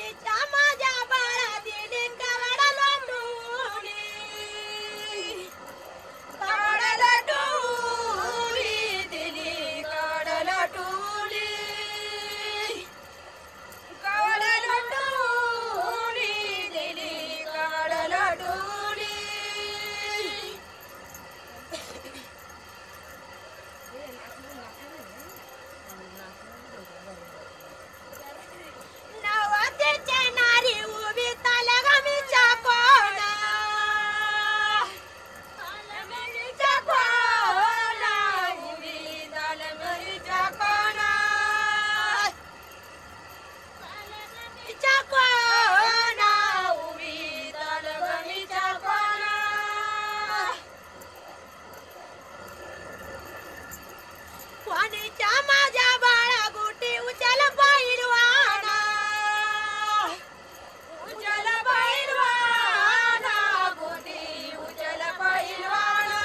कोणीच्या माझ्या बाळा दिली कवड लोटुनी दिली कवड लोटुनी दिली कवड लोटुनी नवतीची नारी उभी तालगमीच्या कोना तालगमीच्या कोना उभी तालगमीच्या कोना तालगमीच्या कोना उभी तालगमीच्या कोना कोणीच्या माझ्या बाळा गुटी उचल पैलवाना उचल पैलवाना गुटी उचल पैलवाना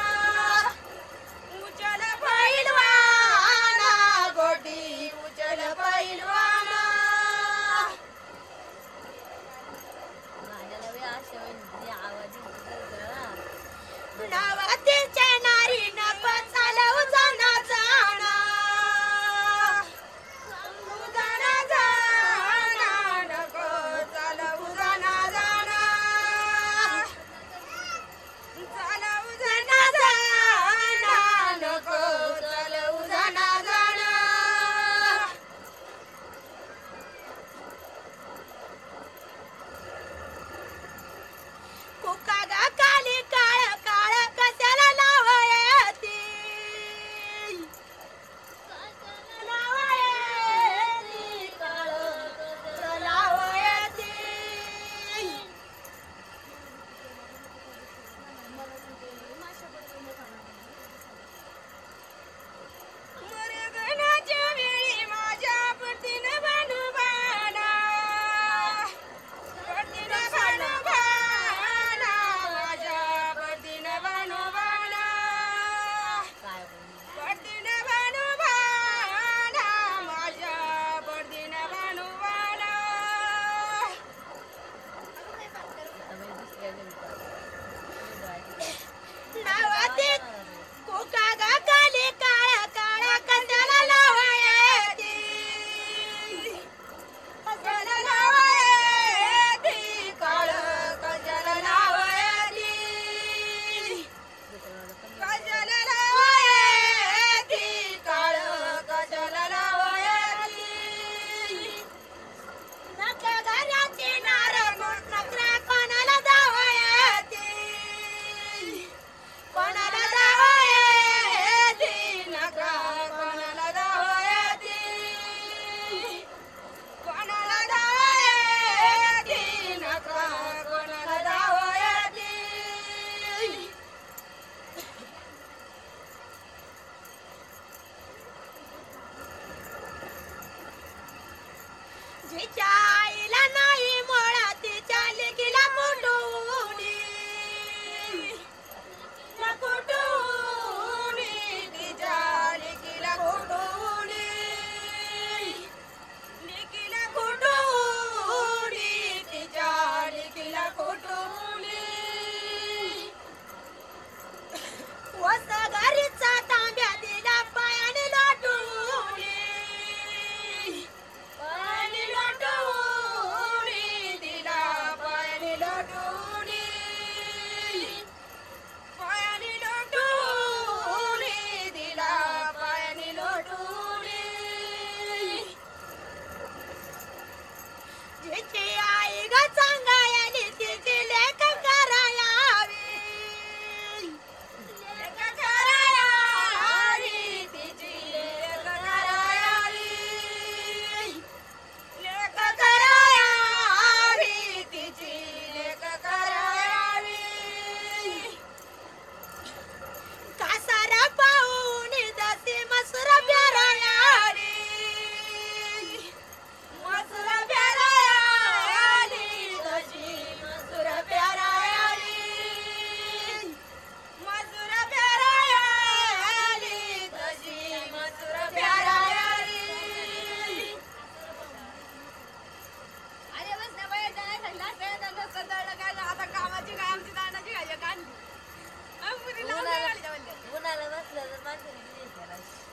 उचल पैलवाना गोटी उचल पैलवाना नवतीचे नारी नको चालवू जाना जाना जाना जाना नको चालवू जाना जाना चालवू जाना जाना नको चालवू जाना जाना कुकागा काली काळ काळ कशाला लावायती लावायती काळ कशाला लावायती मरगणाच्या वेळी माझ्या पतीनं भानुबाणा पतीनं भानुबाणा माझ्या पतीनं भानुबाणा पतीनं भानुबाणा माझ्या पतीनं भानुबाणा नवती कुकागा काली काळ काळ कशाला लावायती कशाला लावायती काळ कशाला लावायती कशाला लावायती काळ कशाला लावायती नका घराची नार नकरा कोणाला दावायती कोणाला दावायती नका कोणाला दावायती कोणाला दावायती नका कोणाला दावायती जिच्या आईला नाही मुळा तिच्या लेकीला कुटुनी कुटुनी तिच्या लेकीला कुटुनी लेकीला कुटुनी तिच्या लेकीला कुटुनी वसगरीचा तांब्या दिला पायाने लोटुनी पायाने लोटुनी बाय.